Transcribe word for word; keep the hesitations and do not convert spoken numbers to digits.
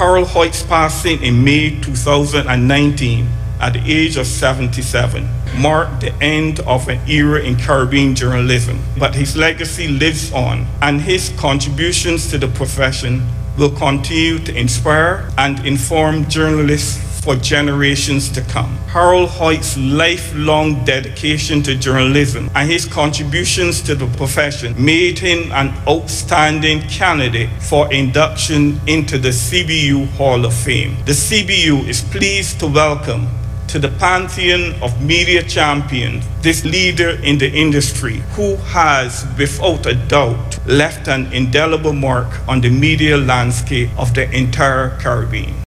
Harold Hoyt's passing in May two thousand nineteen at the age of seventy-seven marked the end of an era in Caribbean journalism, but his legacy lives on, and his contributions to the profession will continue to inspire and inform journalists for generations to come. Harold Hoyt's lifelong dedication to journalism and his contributions to the profession made him an outstanding candidate for induction into the C B U Hall of Fame. The C B U is pleased to welcome to the pantheon of media champions this leader in the industry who has, without a doubt, left an indelible mark on the media landscape of the entire Caribbean.